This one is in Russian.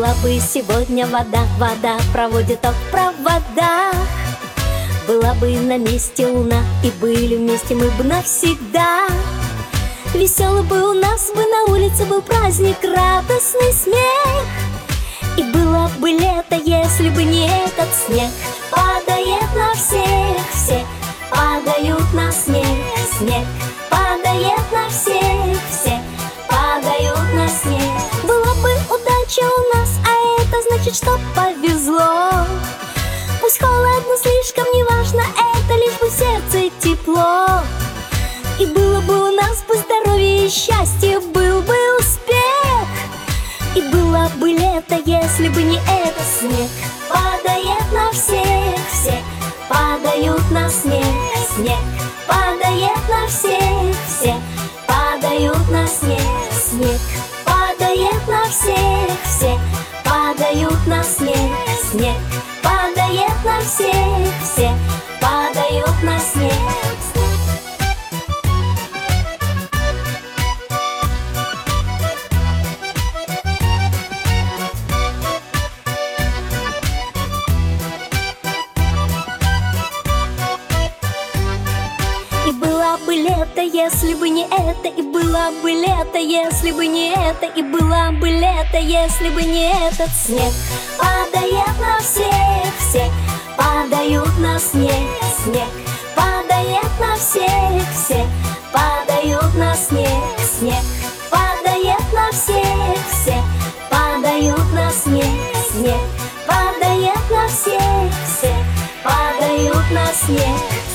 Была бы сегодня вода, вода проводит ток в проводах. Была бы на месте луна, и были вместе мы бы навсегда. Веселый бы у нас бы на улице был праздник, радостный смех. И было бы лето, если бы не этот снег. Падает на всех, все падают на снег. Снег падает на всех, все падают на снег. Была бы удача у нас, а это значит, что повезло. Пусть холодно слишком, неважно, это лишь бы в сердце тепло. И было бы у нас бы здоровье и счастье, был бы успех. И было бы лето, если бы не этот снег. Падает на всех, все падают на снег. Снег падает на всех, все падают на снег. Снег падает на всех, все падают на снег. Снег падает на всех, все падают на снег. И было бы лето, если бы не это. И было бы лето, если бы не это. И было бы лето, если бы не этот снег. Падает на всех, все падают на снег. Снег падает на всех, все падают на снег. Снег падает на всех, все падают на снег. Снег падает на всех, все падают на снег.